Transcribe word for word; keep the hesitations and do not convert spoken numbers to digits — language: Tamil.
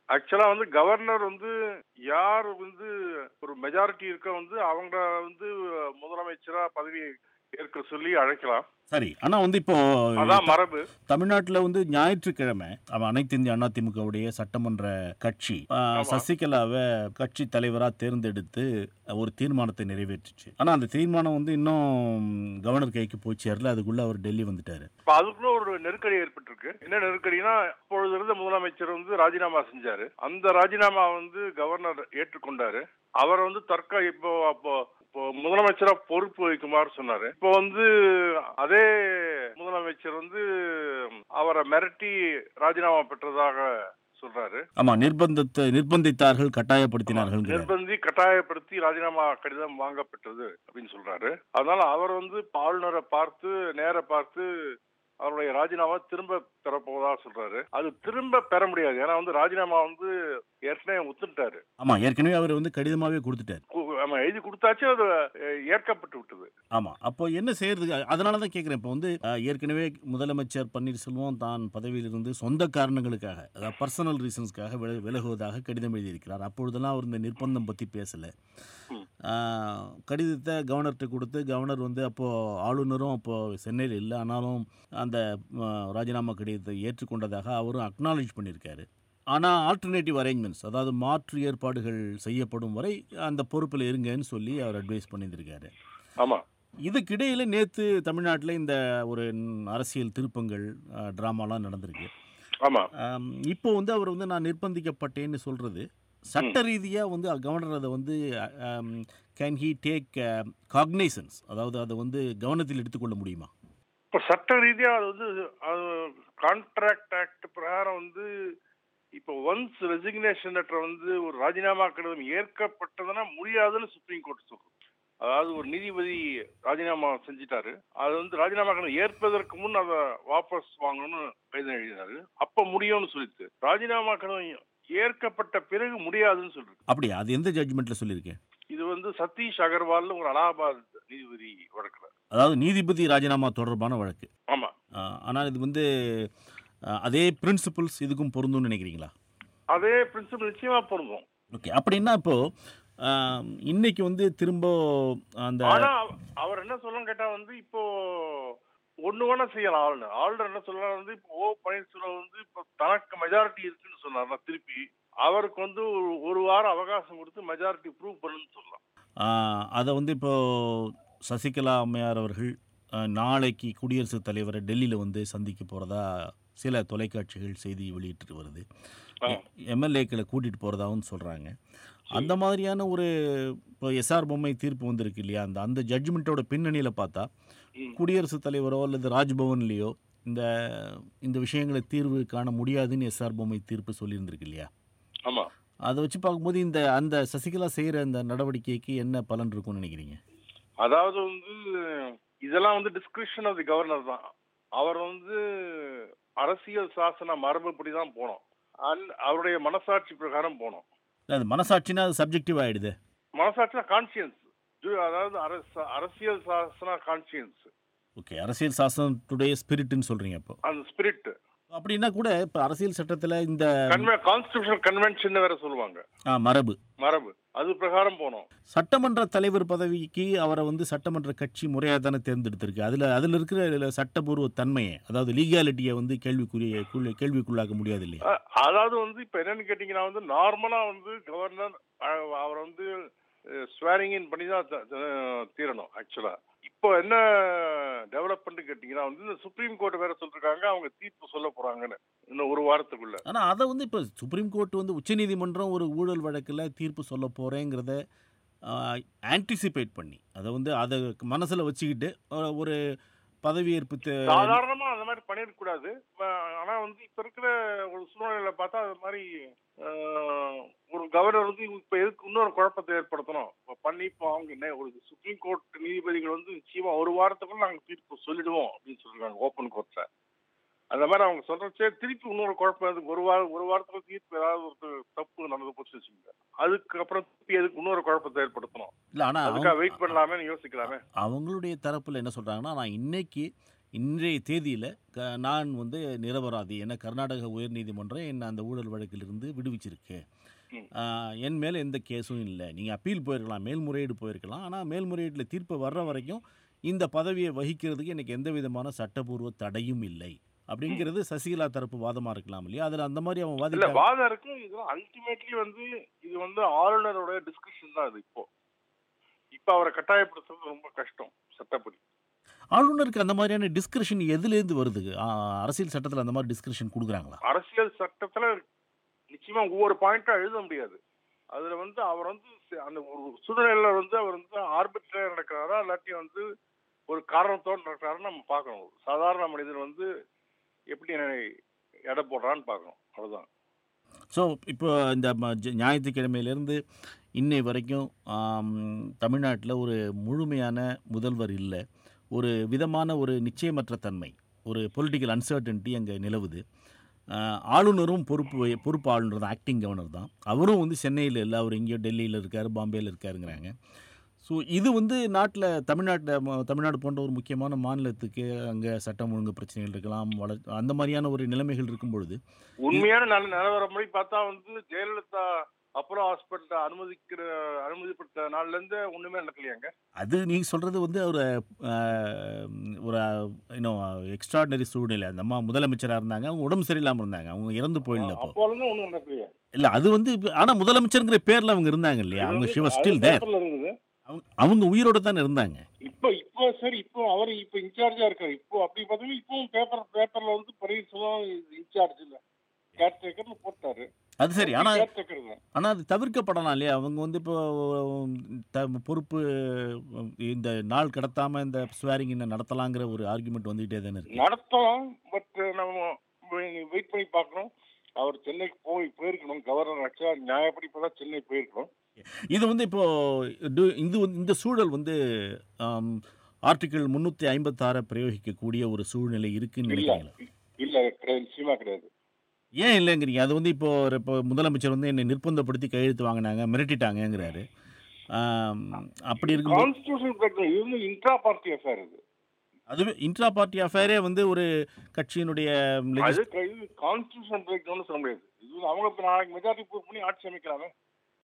ஆக்சுவலா வந்து கவர்னர் வந்து யார் வந்து ஒரு மெஜாரிட்டி இருக்க வந்து அவங்க வந்து முதலமைச்சரா பதவி ஏற்க சொல்லி அழைக்கலாம். சரி. ஆனா வந்து இப்போ அதான் மரபு. தமிழ்நாட்டுல வந்து ஞாயிற்றுக்கிழமை அவ அனைத்து இந்திய அண்ணா திமுகவுடைய சட்டமன்ற கட்சி ஆ, ஆமா. சசிகலாவை கட்சி தலைவரா தேர்ந்தெடுத்து ஒரு தீர்மானத்தை நிறைவேற்றுச்சு. ஆனா அந்த தீர்மானம் வந்து இன்னும் கவர்னர் கைக்கு போய் சேரல. அதுக்குள்ள அவர் டெல்லி வந்துட்டாரு. இப்ப அதுக்குள்ள ஒரு நெருக்கடி ஏற்பட்டிருக்கு. என்ன நெருக்கடினா, அப்பொழுது இருந்த முதலமைச்சர் வந்து ராஜினாமா செஞ்சாரு. அந்த ராஜினாமா வந்து கவர்னர் ஏற்றுக்கொண்டாரு. அவர் வந்து தற்கா இப்போ அப்போ இப்போ முதலமைச்சரா பொறுப்பு வகிக்குமாறு சொன்னாரு. இப்போ வந்து அதே முதலமைச்சர் வந்து அவரை மிரட்டி ராஜினாமா பெற்றதாக சொல்றாரு. ஆமா, நிர்பந்தத்தை நிர்பந்தித்தார்கள், கட்டாயப்படுத்தினார்கள். நிர்பந்தி கட்டாயப்படுத்தி ராஜினாமா கடிதம் வாங்கப்பட்டது அப்படின்னு சொல்றாரு. அதனால அவர் வந்து ஆளுநரை பார்த்து நேர பார்த்து அவருடைய ராஜினாமா திரும்ப பெறப்போவதா சொல்றாரு. அது திரும்ப பெற முடியாது. ஏன்னா வந்து ராஜினாமா வந்து ஏற்கனவே ஒத்துட்டாரு. ஆமா, ஏற்கனவே அவர் வந்து கடிதமாவே கொடுத்துட்டாரு. ஆமா, எழுதி கொடுத்தாச்சு, அது ஏற்கப்பட்டு விட்டது. ஆமா, அப்போ என்ன செய்யறது? அதனாலதான் கேட்கிறேன். இப்போ வந்து ஏற்கனவே முதலமைச்சர் பன்னீர்செல்வம் தான் பதவியிலிருந்து சொந்த காரணங்களுக்காக, அதாவது பர்சனல் ரீசன்ஸ்க்காக விலகுவதாக கடிதம் எழுதியிருக்கிறார். அப்பொழுதெல்லாம் அவர் இந்த நிர்பந்தம் பத்தி பேசல. கடிதத்தை கவர்னர்கிட்ட கொடுத்து, கவர்னர் வந்து அப்போ ஆளுநரும் அப்போ சென்னையில் இல்லை, ஆனாலும் அந்த ராஜினாமா கடிதத்தை ஏற்றுக்கொண்டதாக அவரும் அக்னாலேஜ் பண்ணியிருக்காரு. ஆனால் ஆல்டர்னேட்டிவ் அரேஞ்ச்மெண்ட்ஸ், அதாவது மாற்று ஏற்பாடுகள் செய்யப்படும் வரை அந்த பொறுப்பில் இருங்கன்னு சொல்லி அவர் அட்வைஸ் பண்ணியிருக்காரு. ஆமாம். இதுக்கிடையில் நேற்று தமிழ்நாட்டில் இந்த ஒரு அரசியல் திருப்பங்கள் ட்ராமாலாம் நடந்திருக்கு. ஆமாம். இப்போ வந்து அவர் வந்து நான் நிர்பந்திக்கப்பட்டேன்னு சொல்கிறது சட்ட ரீதியாக வந்து கவர்னர் அதை வந்து கேன் ஹி டேக் காக்னைசன்ஸ், அதாவது அதை வந்து கவனத்தில் எடுத்துக்கொள்ள முடியுமா? இப்போ சட்ட ரீதியாக அது வந்து கான்ட்ராக்ட் ஆக்ட் பிரகாரம் வந்து இப்போ ஒன்ஸ் ரெசிக்னேஷன் லெட்டர் வந்து ஒரு ராஜினாமா கடிதம் ஏற்கப்பட்டதுன்னா முடியாதுன்னு சுப்ரீம் கோர்ட் சொல்லுது. அதாவது ஒரு நீதிபதி ராஜினாமா செஞ்சிட்டாரு, அது வந்து ராஜினாமா கடிதம் ஏற்பதற்கு முன் அதை வாபஸ் வாங்கணும்னு கடிதம் எழுதினாரு. அப்போ முடியும்னு சொல்லிட்டு ராஜினாமா கடிதம் ஏற்கப்பட்ட பிறகு முடியாதுன்னு சொல்றது. அப்படியா? அது எந்த ஜட்ஜ்மெண்ட்ல சொல்லியிருக்கேன்? இது வந்து சதீஷ் அகர்வால் ஒரு அலகாபாத் நீதிபதி வழக்குல, அதாவது நீதிபதி ராஜினாமா தொடர்பான வழக்கு. ஆமா. ஆனால் இது வந்து அதே பிரின்சிபல்ஸ் இதுக்கும் பொருந்தும்னு நினைக்கிறீங்களா? அதே பிரின்சிபல் நிச்சயமா பொருந்தும். ஓகே, அப்படின்னா இப்போ இன்னைக்கு வந்து திரும்ப அந்த அவர் என்ன சொல்லணும் கேட்டா வந்து இப்போ ஒண்ணு வேணா செய்யலாம். ஆளுநர் ஆளுநர் என்ன சொல்லலாம் வந்து இப்போ ஓ பன்னீர்செல்வம் வந்து இப்போ தனக்கு மெஜாரிட்டி இருக்குன்னு சொன்னார்னா திருப்பி அவருக்கு வந்து ஒரு வாரம் அவகாசம் கொடுத்து மெஜாரிட்டி ப்ரூவ் பண்ணுன்னு சொல்லலாம். அதை வந்து இப்போ சசிகலா அம்மையார் அவர்கள் நாளைக்கு குடியரசுத் தலைவரை டெல்லியில் வந்து சந்திக்க போகிறதா சில தொலைக்காட்சிகள் செய்தி வெளியிட்டு வருது. எம்எல்ஏக்களை கூட்டிகிட்டு போகிறதாவும் சொல்கிறாங்க. அந்த மாதிரியான ஒரு இப்போ எஸ்ஆர் பொம்மை தீர்ப்பு வந்திருக்கு இல்லையா, அந்த அந்த ஜட்ஜ்மெண்ட்டோட பின்னணியில் பார்த்தா குடியரசுத் தலைவரோ அல்லது ராஜ்பவன்லேயோ இந்த இந்த விஷயங்களை தீர்வு காண முடியாதுன்னு எஸ்ஆர் பொம்மை தீர்ப்பு சொல்லியிருந்திருக்கு இல்லையா? ஆமாம். அதை வச்சு பார்க்கும்போது இந்த அந்த சசிகலா செய்கிற அந்த நடவடிக்கைக்கு என்ன பலன் இருக்கும்னு நினைக்கிறீங்க? அதாவது வந்து இதெல்லாம் வந்து டிஸ்கிரிப்ஷன் ஆஃப் தி கவர்னர் தான். அவர் வந்து அரசியல் சாசன மரபுப்படி தான் போனோம். அவருடைய மனசாட்சி பிரகாரம் போனோம். அது மனசாட்சினா அது சப்ஜெக்டிவ் ஆயிடுது. மனசாட்சினா கான்சியன்ஸ், அதாவது அரசியல் சாசன கான்சியன்ஸ். ஓகே, அரசியல் சாசனம் டுடே ஸ்பிரிட்னு சொல்றீங்க. அப்போ அந்த ஸ்பிரிட் அப்படின்னா கூட இப்ப அரசியல் சட்டத்துல இந்த கான்ஸ்டிடியூஷனல் கன்வென்ஷன் வேற சொல்லுவாங்க, மரபு மரபு அது பிரகாரம் போனோம். சட்டமன்ற தலைவர் பதவிக்கு அவரை வந்து சட்டமன்ற கட்சி முறையாக தானே தேர்ந்தெடுத்திருக்கு. அதுல அதுல இருக்கிற சட்டபூர்வ தன்மையை, அதாவது லீகாலிட்டியை வந்து கேள்விக்குரிய கேள்விக்குள்ளாக்க முடியாது இல்லையா? அதாவது வந்து இப்ப என்னன்னு கேட்டீங்கன்னா வந்து நார்மலா வந்து கவர்னர் அவர் வந்து ஸ்வேரிங் இன் பண்ணி தான் தீரணும். ஆக்சுவலா இப்போ என்ன டெவலப்மெண்ட் கேட்டீங்கன்னா வந்து இந்த சுப்ரீம் கோர்ட் வேற சொல்லிருக்காங்க அவங்க தீர்ப்பு சொல்ல போறாங்கன்னு இன்னும் ஒரு வாரத்துக்குள்ள. ஆனா அதை வந்து இப்ப சுப்ரீம் கோர்ட் வந்து உச்சநீதிமன்றம் ஒரு ஊழல் வழக்குல தீர்ப்பு சொல்ல போறேங்கிறத ஆன்டிசிபேட் பண்ணி அதை வந்து அதை மனசுல வச்சுக்கிட்டு ஒரு பதவியேற்பு சாதாரணமா அந்த மாதிரி பண்ணிருக்க கூடாது. ஆனா வந்து இப்ப இருக்கிற ஒரு சூழ்நிலையில பார்த்தா அது மாதிரி ஒரு கவர்னர் வந்து இப்ப எதுக்கு இன்னொரு குழப்பத்தை ஏற்படுத்தணும் பண்ணி இப்போ அவங்க ஒரு சுப்ரீம் கோர்ட் நீதிபதிகள் வந்து நிச்சயமா ஒரு வாரத்துக்குள்ள நாங்க தீர்ப்பு சொல்லிடுவோம் அப்படின்னு சொல்லிருக்காங்க ஓப்பன் கோர்ட்ல. அந்த மாதிரி அவங்க சொல்றச்சே திருப்பி இன்னொரு குழப்பம், ஒரு வாரம் ஒரு வாரத்துக்கு தீர்ப்பு ஏதாவது ஒரு தப்பு நடந்து போச்சு வச்சுக்கோங்க, அதுக்கப்புறம் திருப்பி எதுக்கு இன்னொரு குழப்பத்தை ஏற்படுத்தணும். இல்லை, ஆனால் அதுக்காக வெயிட் பண்ணலாமே யோசிக்கலாமே. அவங்களுடைய தரப்புல என்ன சொல்றாங்கன்னா, நான் இன்னைக்கு இன்றைய தேதியில் க நான் வந்து நிரபராதி, ஏன்னா கர்நாடக உயர்நீதிமன்றம் என்னை அந்த ஊழல் வழக்கிலிருந்து விடுவிச்சிருக்கு. ம். ஆ, என் மேலே எந்த கேஸும் இல்லை. நீங்கள் அப்பீல் போயிருக்கலாம், மேல்முறையீடு போயிருக்கலாம். ஆனால் மேல்முறையீட்டில் தீர்ப்பு வர்ற வரைக்கும் இந்த பதவியை வகிக்கிறதுக்கு எனக்கு எந்த விதமான சட்டப்பூர்வ தடையும் இல்லை ம். அப்படிங்கிறது சசிகலா தரப்பு வாதமாக இருக்கலாம் இல்லையா? அதில் அந்த மாதிரி அவன் இல்ல வாதிட்டாங்க. வாதம் இருக்கு. இது அல்டிமேட்லி வந்து இது வந்து ஆளுநரோட டிஸ்கஷன் தான் இது. இப்போ இப்ப அவரை கட்டாயப்படுத்துறது ரொம்ப கஷ்டம் சட்டப்படி. ஆளுநருக்கு அந்த மாதிரியான டிஸ்கிரிஷன் எதுலேருந்து வருது? ஆ, அரசியல் சட்டத்தில் அந்த மாதிரி டிஸ்கிரிஷன் கொடுக்குறாங்களா? அரசியல் சட்டத்துல நிச்சயமா ஒவ்வொரு பாயிண்டா எழுத முடியாது. அதுல வந்து அவர் வந்து சி- அந்த ஒரு சூழ்நிலையில வந்து அவர் வந்து ஆர்பிட்ரா நடக்கிறாரா இல்லாட்டி வந்து ஒரு காரணத்தோடு நடக்கிறாருன்னு நம்ம பார்க்கணும். ஒரு சாதாரண மனிதர் வந்து எப்படி எடை போடுறான்னு பார்க்கணும். அவ்வளவுதான். ஸோ இப்போ இந்த ம- ஜ- ஞாயிற்றுக்கிழமையிலேருந்து இன்னை வரைக்கும் தமிழ்நாட்டில் ஒரு முழுமையான முதல்வர் இல்லை. ஒரு விதமான ஒரு நிச்சயமற்ற தன்மை, ஒரு பொலிட்டிக்கல் அன்சர்டன்ட்டி அங்கே நிலவுது. ஆஹ், ஆளுநரும் பொறுப்பு வகி- பொறுப்பு ஆளுநர் தான், ஆக்டிங் கவர்னர் தான். அவரும் வந்து சென்னையில் இல்லை, அவர் எங்கேயோ டெல்லியில் இருக்கார், பாம்பேயில் இருக்காருங்கிறாங்க. ஸோ இது வந்து நாட்டில் தமிழ்நாட்டில் தமிழ்நாடு போன்ற ஒரு முக்கியமான மாநிலத்துக்கு அங்கே சட்டம் ஒழுங்கு பிரச்சனைகள் இருக்கலாம், வளர் அந்த மாதிரியான ஒரு நிலைமைகள் இருக்கும் பொழுது இது உண்மையான நல்ல நிலவரப்படி பார்த்தா வந்து ஜெயலலிதா அப்போலோ ஹாஸ்பிட்டல் அனுமதிக்கிற அனுமதிப்பட்ட நாள்ல இருந்து ஒண்ணுமே நடக்கலையாங்க. அது நீங்கள் சொல்கிறது வந்து ஒரு ஆஹ், ஒரு இன்னும் எக்ஸ்ட்ராடினரி சூழ்நிலை. அந்த அம்மா முதலமைச்சராக இருந்தாங்க, அவங்க உடம்பு சரியில்லாமல் இருந்தாங்க, அவங்க இறந்து போயிடல இப்போ. அப்போ இருந்து ஒண்ணும் நடக்கலையா? இல்லை அது வந்து ஆனால் முதலமைச்சருங்கிற பேரில் அவங்க இருந்தாங்க இல்லையா? இது அவங்க வந்து ஷி வாஸ் அது ஸ்டில் தேர். பேப்பர்ல இருக்குது. அவங்க அவங்க உயிரோட தானே இருந்தாங்க. இப்போ இப்போ சரி இப்போ அவர் இப்போ இன்சார்ஜா இருக்காரு. இப்போ அப்படி பார்த்தீங்கன்னா இப்பவும் பேப்பர் பேப்பர்ல வந்து பன்னீர்செல்வம் இன்சார்ஜ் இல்ல கேர்டேக்கர்னு போட்டாரு. அது சரி. அப்படி ஆனால் கேர்டேக்கர் தான். ஆனால் அது தவிர்க்கப்படலாம் இல்லையா? அவங்க வந்து இப்போ த பொறுப்பு இந்த நாள் கடத்தாமல் இந்த ஸ்வேரிங் இன்னும் நடத்தலாங்கிற ஒரு ஆர்குமெண்ட் வந்துகிட்டே தானே இருக்கு. நடத்தலாம். பட் நம்ம வெயிட் பண்ணி பார்க்கணும். அவர் சென்னைக்கு போய் போயிருக்கணும். கவர்னர் ஆக்சுவலா நியாயப்படி இப்பதான் சென்னை போயிருக்கணும். இது வந்து இப்போ டு- இது வந்து இந்த சூழல் வந்து ஆர்டிகிள் முந்நூற்றி ஐம்பத்தாறை பிரயோகிக்கக்கூடிய ஒரு சூழ்நிலை இருக்குன்னு இல்ல நினைக்கிறீங்களா? இல்ல கிடையாது. நிச்சயமா கிடையாது. ஏன் இல்லைங்கிறீங்க? அது வந்து இப்போ ஒரு இப்போ முதலமைச்சர் வந்து என்னை நிர்பந்தப்படுத்தி கையெழுத்து வாங்கினாங்க, மிரட்டிட்டாங்கங்கிறாரு. ஆம், அப்படி இருக்கும்போது கான்ஸ்டிடியூஷன் பிரச்சனை இது வந்து இன்ட்ரா பார்ட்டி அஃபேர். இது அதுவே இன்ட்ரா பார்ட்டி அஃபேரே வந்து ஒரு கட்சியினுடைய அது லெஜிஸ் க- இது கான்ஸ்டிடியூஷன் பிரேக் சொல்ல முடியாது. இது வந்து அவங்க இப்ப நாளைக்கு மெஜாரிட்டி ப்ரூவ் பண்ணி ஆட்சி அமைக்கலாமே.